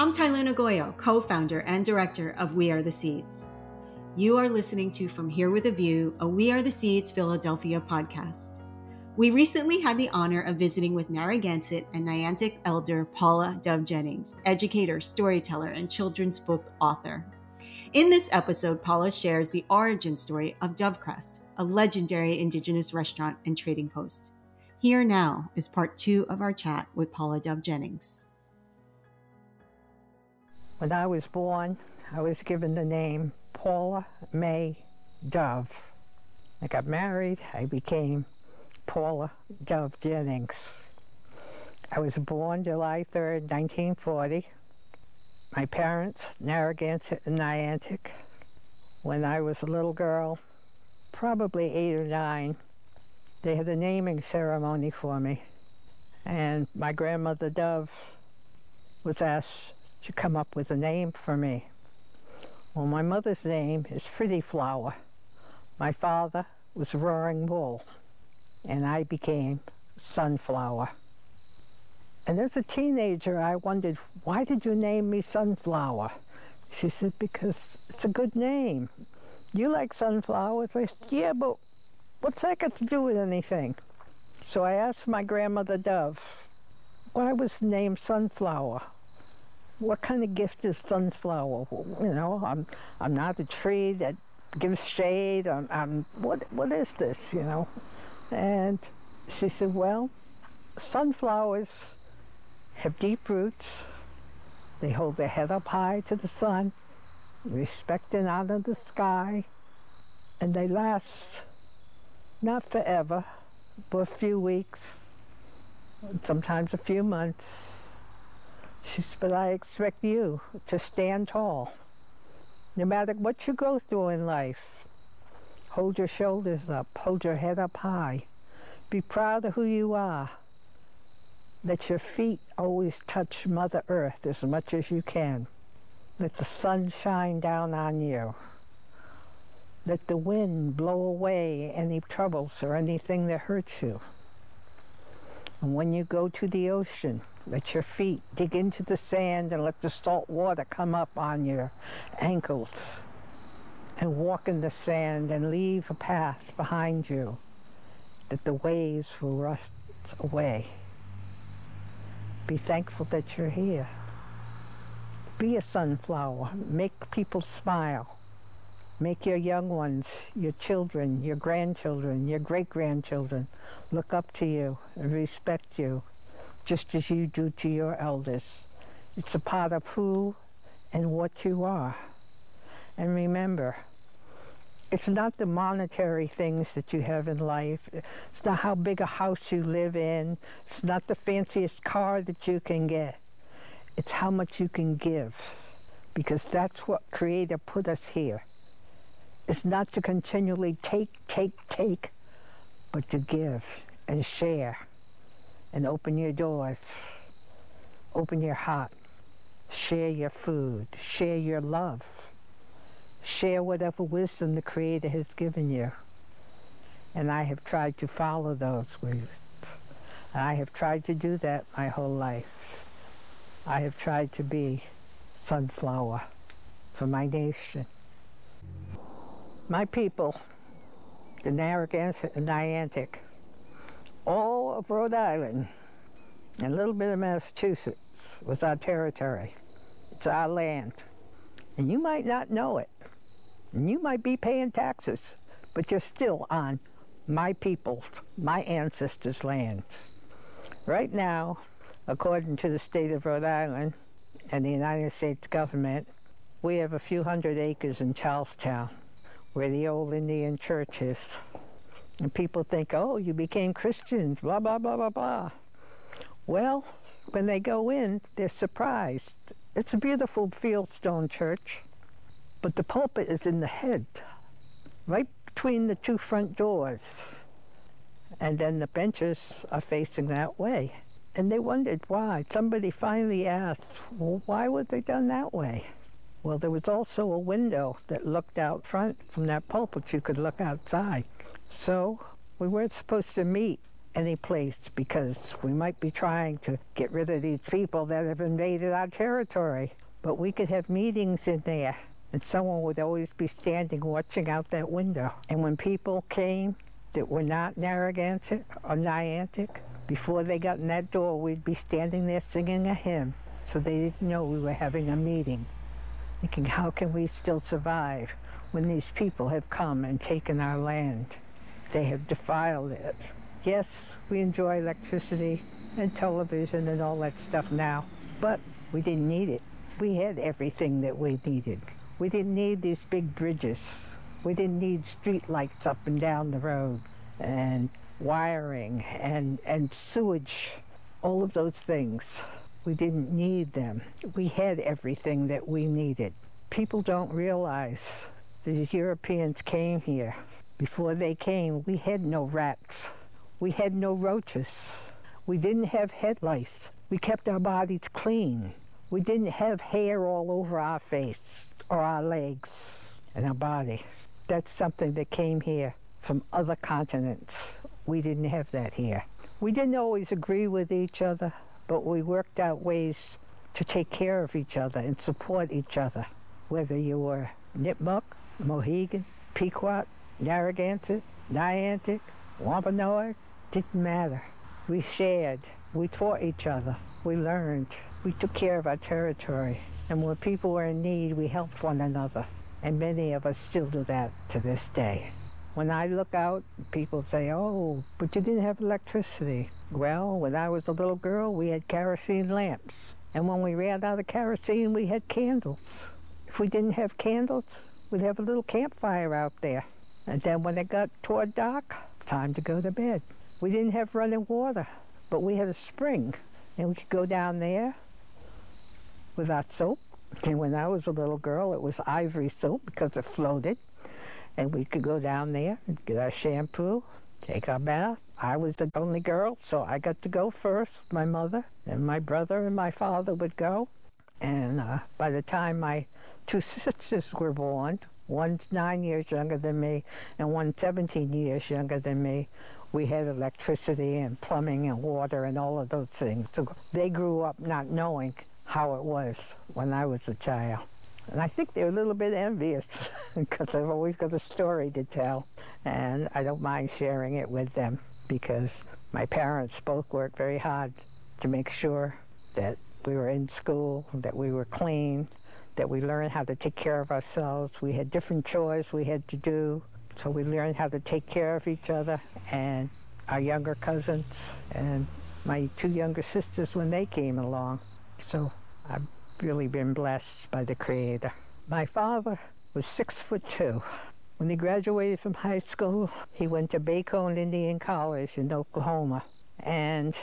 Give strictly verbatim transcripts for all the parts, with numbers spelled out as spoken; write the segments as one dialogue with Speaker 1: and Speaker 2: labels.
Speaker 1: I'm Tyluna Goyo, co-founder and director of We Are the Seeds. You are listening to From Here with a View, a We Are the Seeds Philadelphia podcast. We recently had the honor of visiting with Narragansett and Niantic elder Paula Dove Jennings, educator, storyteller, and children's book author. In this episode, Paula shares the origin story of Dovecrest, a legendary Indigenous restaurant and trading post. Here now is part two of our chat with Paula Dove Jennings.
Speaker 2: When I was born, I was given the name Paula May Dove. I got married, I became Paula Dove Jennings. I was born July third, nineteen forty. My parents, Narragansett and Niantic. When I was a little girl, probably eight or nine, they had a naming ceremony for me. And my grandmother Dove was asked to come up with a name for me. Well, my mother's name is Pretty Flower. My father was Roaring Bull, and I became Sunflower. And as a teenager, I wondered, why did you name me Sunflower? She said, because it's a good name. You like sunflowers? I said, yeah, but what's that got to do with anything? So I asked my grandmother Dove, why was the name Sunflower? What kind of gift is sunflower? You know, I'm I'm not a tree that gives shade. I'm, I'm what what is this? You know, and she said, well, sunflowers have deep roots. They hold their head up high to the sun, respect and honor the sky, and they last not forever, but a few weeks, sometimes a few months. She said, but I expect you to stand tall. No matter what you go through in life, hold your shoulders up, hold your head up high. Be proud of who you are. Let your feet always touch Mother Earth as much as you can. Let the sun shine down on you. Let the wind blow away any troubles or anything that hurts you. And when you go to the ocean, let your feet dig into the sand and let the salt water come up on your ankles. And walk in the sand and leave a path behind you that the waves will rust away. Be thankful that you're here. Be a sunflower. Make people smile. Make your young ones, your children, your grandchildren, your great-grandchildren look up to you and respect you, just as you do to your elders. It's a part of who and what you are. And remember, it's not the monetary things that you have in life. It's not how big a house you live in. It's not the fanciest car that you can get. It's how much you can give, because that's what Creator put us here. It's not to continually take, take, take, but to give and share. And open your doors, open your heart, share your food, share your love, share whatever wisdom the Creator has given you. And I have tried to follow those ways. I have tried to do that my whole life. I have tried to be sunflower for my nation. My people, the Narragansett and Niantic, all of Rhode Island and a little bit of Massachusetts was our territory. It's our land. And you might not know it. And you might be paying taxes, but you're still on my people's, my ancestors' lands. Right now, according to the state of Rhode Island and the United States government, we have a few hundred acres in Charlestown, where the old Indian church is. And people think, oh, you became Christians, blah, blah, blah, blah, blah. Well, when they go in, they're surprised. It's a beautiful fieldstone church, but the pulpit is in the head, right between the two front doors. And then the benches are facing that way. And they wondered why. Somebody finally asked, well, why were they done that way? Well, there was also a window that looked out front from that pulpit. You could look outside. So we weren't supposed to meet any place because we might be trying to get rid of these people that have invaded our territory. But we could have meetings in there, and someone would always be standing watching out that window. And when people came that were not Narragansett or Niantic, before they got in that door, we'd be standing there singing a hymn, so they didn't know we were having a meeting, thinking, how can we still survive when these people have come and taken our land? They have defiled it. Yes, we enjoy electricity and television and all that stuff now, but we didn't need it. We had everything that we needed. We didn't need these big bridges. We didn't need street lights up and down the road and wiring and, and sewage, all of those things. We didn't need them. We had everything that we needed. People don't realize these Europeans came here. Before they came, we had no rats. We had no roaches. We didn't have head lice. We kept our bodies clean. We didn't have hair all over our face or our legs and our body. That's something that came here from other continents. We didn't have that here. We didn't always agree with each other, but we worked out ways to take care of each other and support each other. Whether you were Nipmuc, Mohegan, Pequot, Narragansett, Niantic, Wampanoag, didn't matter. We shared. We taught each other. We learned. We took care of our territory. And when people were in need, we helped one another. And many of us still do that to this day. When I look out, people say, oh, but you didn't have electricity. Well, when I was a little girl, we had kerosene lamps. And when we ran out of kerosene, we had candles. If we didn't have candles, we'd have a little campfire out there. And then when it got toward dark, time to go to bed. We didn't have running water, but we had a spring. And we could go down there with our soap. And when I was a little girl, it was ivory soap because it floated. And we could go down there and get our shampoo, take our bath. I was the only girl, so I got to go first. My mother and my brother and my father would go. And uh, by the time my two sisters were born, one's nine years younger than me and one's seventeen years younger than me, we had electricity and plumbing and water and all of those things. So they grew up not knowing how it was when I was a child. And I think they're a little bit envious because I've always got a story to tell. And I don't mind sharing it with them because my parents both worked very hard to make sure that we were in school, that we were clean, that we learned how to take care of ourselves. We had different chores we had to do, so we learned how to take care of each other and our younger cousins and my two younger sisters when they came along. So I've really been blessed by the Creator. My father was six foot two. When he graduated from high school, he went to Bacone Indian College in Oklahoma, and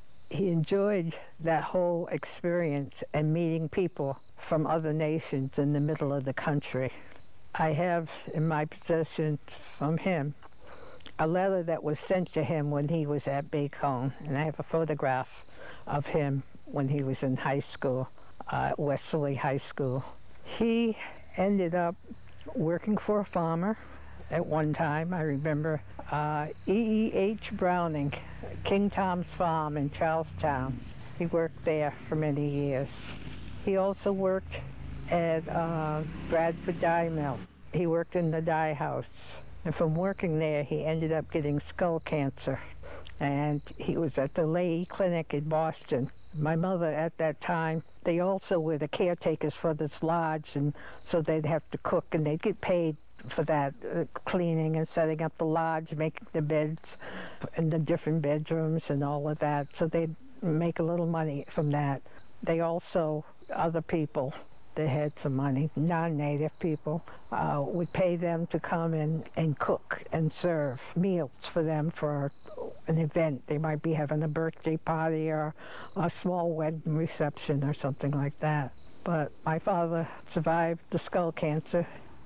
Speaker 2: he enjoyed that whole experience and meeting people from other nations in the middle of the country. I have in my possession from him a letter that was sent to him when he was at Bacone, and I have a photograph of him when he was in high school, uh, Wesley High School. He ended up working for a farmer at one time. I remember uh, E E H Browning, King Tom's Farm in Charlestown. He worked there for many years. He also worked at uh, Bradford Dye Mill. He worked in the dye house. And from working there, he ended up getting skull cancer. And he was at the Leahy Clinic in Boston. My mother at that time, they also were the caretakers for this lodge, and so they'd have to cook, and they'd get paid for that, uh, cleaning and setting up the lodge, making the beds in the different bedrooms and all of that. So they'd make a little money from that. They also, other people that had some money, non-native people, uh, would pay them to come in and cook and serve meals for them for an event. They might be having a birthday party or a small wedding reception or something like that. But my father survived the skull cancer,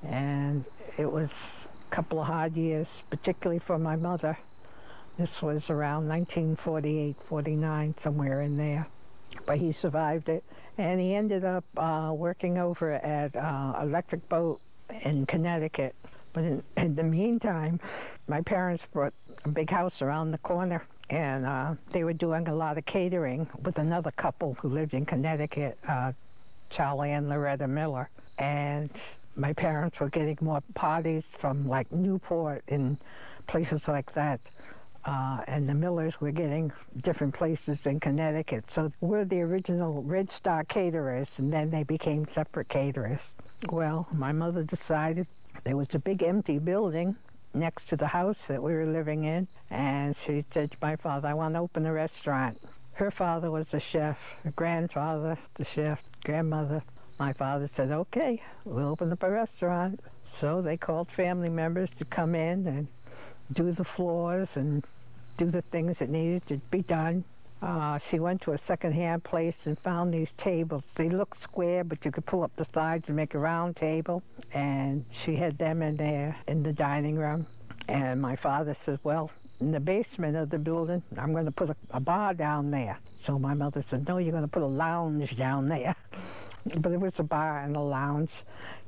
Speaker 2: and it was a couple of hard years, particularly for my mother. This was around nineteen forty-eight, forty-nine, somewhere in there. But he survived it, and he ended up uh, working over at uh, Electric Boat in Connecticut. But in, in the meantime, my parents bought a big house around the corner, and uh, they were doing a lot of catering with another couple who lived in Connecticut, uh, Charlie and Loretta Miller. And my parents were getting more parties from like Newport and places like that. Uh, and the Millers were getting different places in Connecticut. So we're the original Red Star caterers, and then they became separate caterers. Well, my mother decided there was a big empty building next to the house that we were living in, and she said to my father, I want to open a restaurant. Her father was a chef, her grandfather, the chef, grandmother. My father said, okay, we'll open up a restaurant. So they called family members to come in and do the floors and do the things that needed to be done. Uh, she went to a secondhand place and found these tables. They looked square, but you could pull up the sides and make a round table. And she had them in there in the dining room. And my father said, well, in the basement of the building, I'm going to put a, a bar down there. So my mother said, no, you're going to put a lounge down there. But it was a bar and a lounge,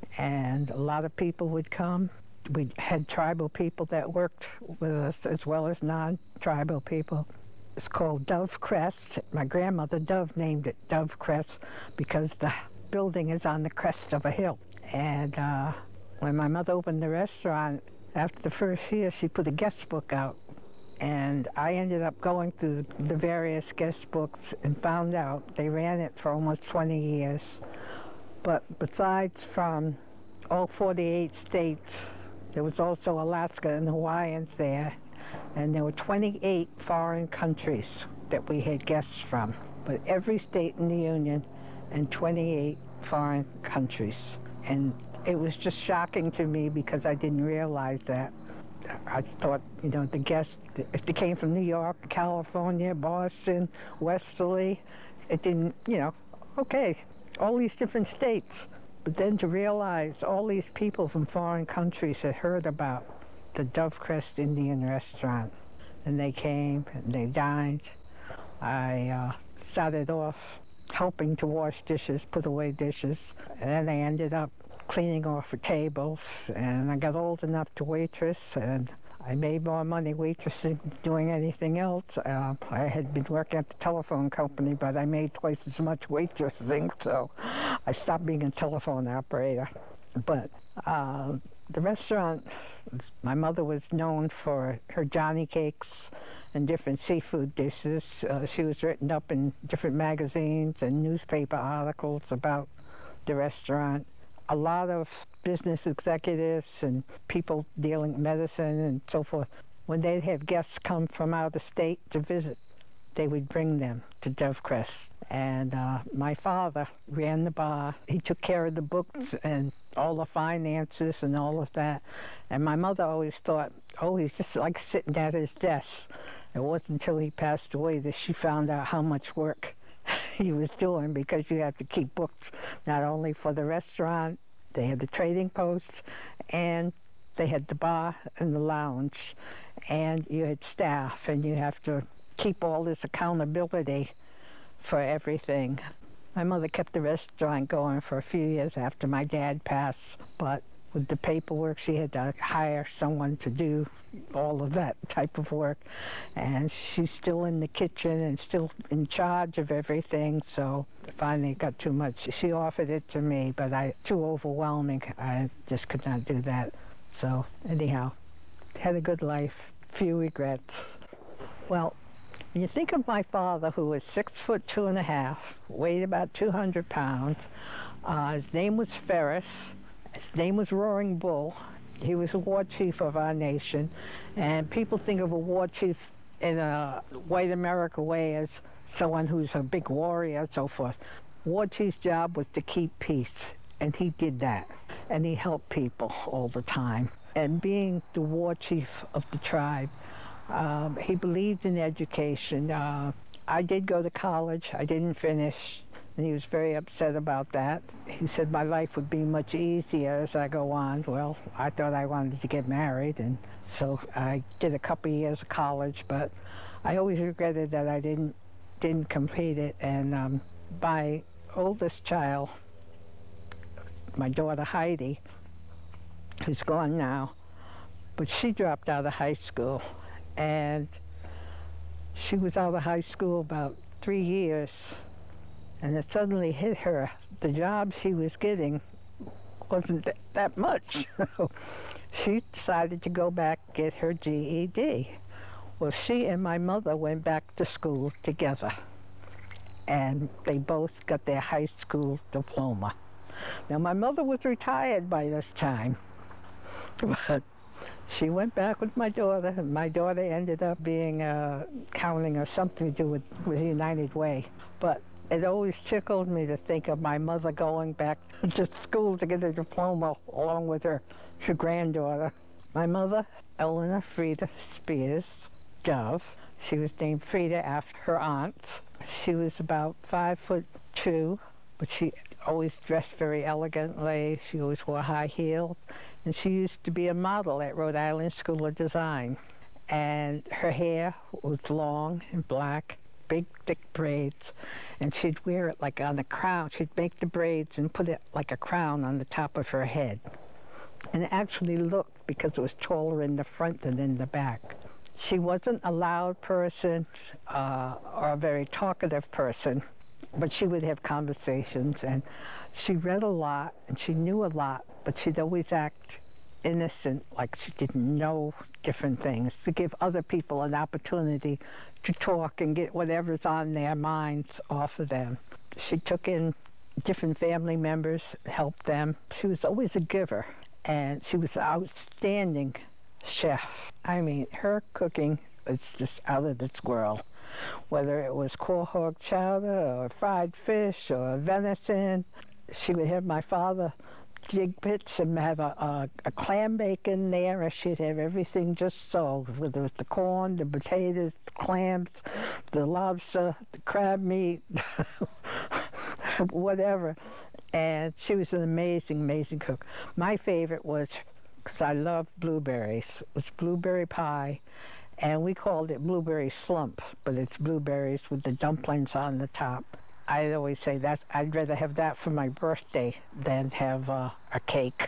Speaker 2: and a lot of people would come. We had tribal people that worked with us as well as non-tribal people. It's called Dove Crest. My grandmother, Dove, named it Dove Crest because the building is on the crest of a hill. And uh, when my mother opened the restaurant, after the first year, she put a guest book out. And I ended up going through the various guest books and found out they ran it for almost twenty years. But besides from all forty-eight states, there was also Alaska and Hawaiians there. And there were twenty-eight foreign countries that we had guests from. But every state in the Union and twenty-eight foreign countries. And it was just shocking to me because I didn't realize that. I thought, you know, the guests, if they came from New York, California, Boston, Westerly, it didn't, you know, okay, all these different states. But then to realize all these people from foreign countries had heard about the Dove Crest Indian restaurant. And they came and they dined. I uh, started off helping to wash dishes, put away dishes, and then I ended up cleaning off the tables, and I got old enough to waitress, and I made more money waitressing than doing anything else. Uh, I had been working at the telephone company, but I made twice as much waitressing, so I stopped being a telephone operator. But uh, the restaurant, my mother was known for her Johnny cakes and different seafood dishes. Uh, she was written up in different magazines and newspaper articles about the restaurant. A lot of business executives and people dealing medicine and so forth, when they'd have guests come from out of state to visit, they would bring them to Dove Crest. And uh, my father ran the bar. He took care of the books and all the finances and all of that. And my mother always thought, oh, he's just like sitting at his desk. It wasn't until he passed away that she found out how much work he was doing, because you have to keep books not only for the restaurant, they had the trading posts, and they had the bar and the lounge, and you had staff, and you have to keep all this accountability for everything. My mother kept the restaurant going for a few years after my dad passed, but with the paperwork, she had to hire someone to do all of that type of work. And she's still in the kitchen and still in charge of everything, so finally it got too much. She offered it to me, but I too overwhelming. I just could not do that. So anyhow, had a good life, few regrets. Well, when you think of my father, who was six foot two and a half, weighed about two hundred pounds, uh, his name was Ferris. His name was Roaring Bull. He was a war chief of our nation, and people think of a war chief in a white America way as someone who's a big warrior and so forth. War chief's job was to keep peace, and he did that, and he helped people all the time. And being the war chief of the tribe, um, he believed in education. Uh, I did go to college. I didn't finish. And he was very upset about that. He said my life would be much easier as I go on. Well, I thought I wanted to get married, and so I did a couple of years of college, but I always regretted that I didn't didn't complete it. And um, my oldest child, my daughter Heidi, who's gone now, but she dropped out of high school, and she was out of high school about three years, and it suddenly hit her. The job she was getting wasn't th- that much. She decided to go back and get her G E D. Well, she and my mother went back to school together, and they both got their high school diploma. Now, my mother was retired by this time, but she went back with my daughter, and my daughter ended up being uh, accounting or something to do with, with United Way. But it always tickled me to think of my mother going back to school to get a diploma along with her, her granddaughter. My mother, Eleanor Frida Spears Dove, she was named Frida after her aunt. She was about five foot two, but she always dressed very elegantly. She always wore high heels, and she used to be a model at Rhode Island School of Design. And her hair was long and black, big, thick braids, and she'd wear it like on a crown. She'd make the braids and put it like a crown on the top of her head. And it actually looked, because it was taller in the front than in the back. She wasn't a loud person uh, or a very talkative person, but she would have conversations, and she read a lot, and she knew a lot, but she'd always act innocent, like she didn't know different things, to give other people an opportunity to talk and get whatever's on their minds off of them. She took in different family members, helped them. She was always a giver, and she was an outstanding chef. I mean, her cooking was just out of this world. Whether it was quahog chowder or fried fish or venison, she would have my father dig pits and have a, a, a clam bake in there, and she'd have everything just so, whether it was the corn, the potatoes, the clams, the lobster, the crab meat, whatever. And she was an amazing, amazing cook. My favorite was, because I loved blueberries, was blueberry pie. And we called it blueberry slump, but it's blueberries with the dumplings on the top. I always say that I'd rather have that for my birthday than have uh, a cake.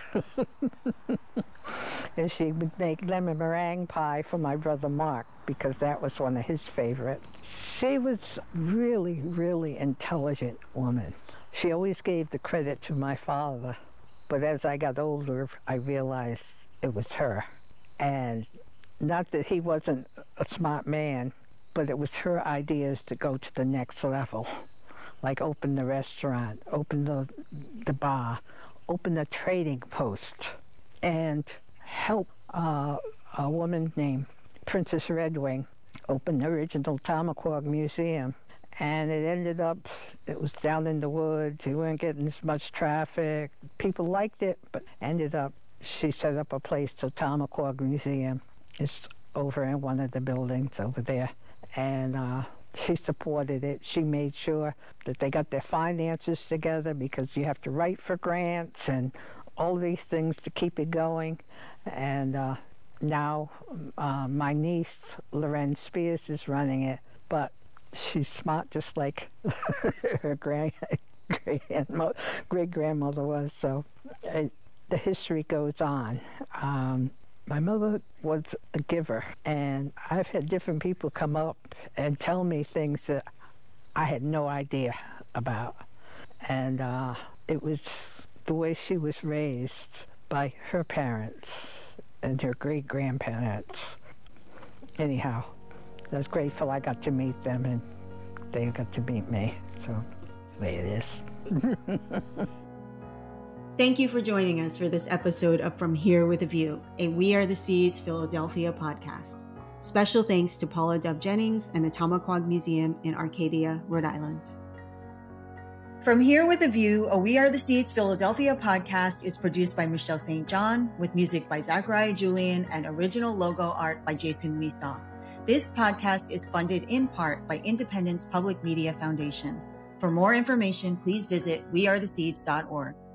Speaker 2: And she would make lemon meringue pie for my brother Mark, because that was one of his favorites. She was really, really intelligent woman. She always gave the credit to my father, but as I got older, I realized it was her. And not that he wasn't a smart man, but it was her ideas to go to the next level. Like open the restaurant, open the, the bar, open the trading post, and help uh, a woman named Princess Redwing open the original Tamaqua Museum. And it ended up, it was down in the woods, you weren't getting as much traffic. People liked it, but ended up, she set up a place, the Tamaqua Museum. It's over in one of the buildings over there. And uh, she supported it. She made sure that they got their finances together, because you have to write for grants and all these things to keep it going. And uh, now uh, my niece, Loren Spears, is running it. But she's smart just like her grand, great-grandmother was. So uh, the history goes on. Um, My mother was a giver, and I've had different people come up and tell me things that I had no idea about. And uh, it was the way she was raised by her parents and her great-grandparents. Anyhow, I was grateful I got to meet them, and they got to meet me. So, the way it is.
Speaker 1: Thank you for joining us for this episode of From Here with a View, a We Are the Seeds Philadelphia podcast. Special thanks to Paula Dove Jennings and the Tamaquag Museum in Arcadia, Rhode Island. From Here with a View, a We Are the Seeds Philadelphia podcast is produced by Michelle Saint John, with music by Zachariah Julian and original logo art by Jason Misa. This podcast is funded in part by Independence Public Media Foundation. For more information, please visit we are the seeds dot org.